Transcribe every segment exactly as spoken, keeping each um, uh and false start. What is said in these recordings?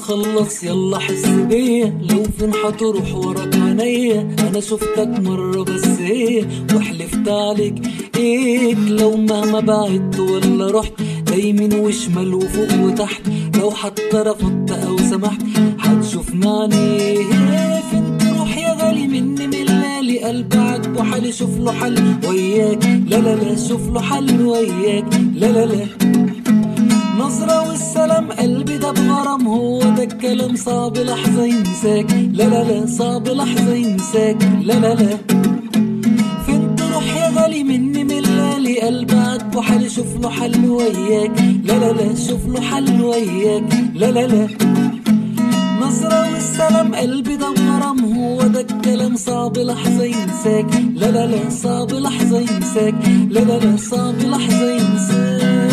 خلص يلا حس بيا، لو فين حتروح وراك عينيا، انا شفتك مرة بس ايه وحلفت عليك ايه، لو مهما بعدت ولا رحت لا يمين وشمال وفوق وتحت، لو حتى رفضت او سمحت هتشوفني عينيه. فين تروح يا غالي مني ملالي، قلبي عاجبه حالي شوف له حل وياك، لا لا لا شوف له حل وياك، لا لا لا نظرة والسلام قلبي ده بغرام، هو ده الكلام صعب لحظة ينساك، لا لا لا صعب لحظة ينساك، لا لا لا فين تروح يا غالي مني ملالي، قلبي عاجبه حالي شوف له حل وياك، لا لا لا شوف له حل وياك، لا لا لا نظرة والسلام قلبي ده بغرام، هو ده الكلام صعب لحظة ينساك، لا لا لا صعب لحظة ينساك، لا لا لا صعب لحظة ينساك.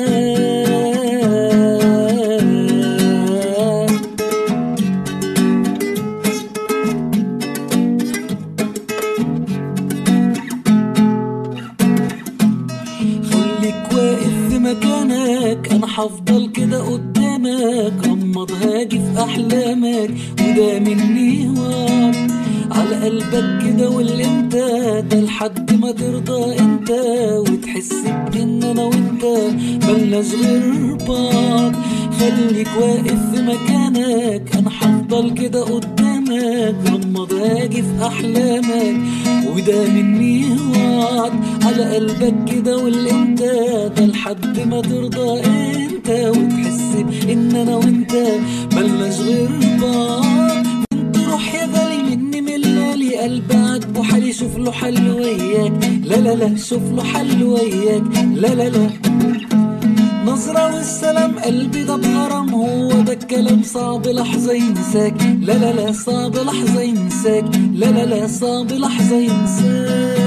خليك واقف في مكانك، انا هفضل كده قدامك، غمض هاجي في احلامك وده مني وعد على قلبك كده، واللي انت ده لحد ما ترضى انت وتحس بان انا وانت ملناش غير بعض. خليك واقف في مكانك، انا هفضل كده قدامك، غمض هاجي في احلامك وده مني وعد على قلبك كده، واللي انت ده لحد ما ترضى انت وتحس ان انا وانت ملناش غير بعض. انت روح يا غالي مني ملالي، قلبي عاجبه حالي شوف له حل وياك، لا لا لا شوف له حل وياك، لا لا لا نظرة والسلام قلبي ده بغرام، هو ده الكلام صعب لحظة ينساك، لا لا لا صعب لحظة ينساك، لا لا لا صعب لحظة ينساك.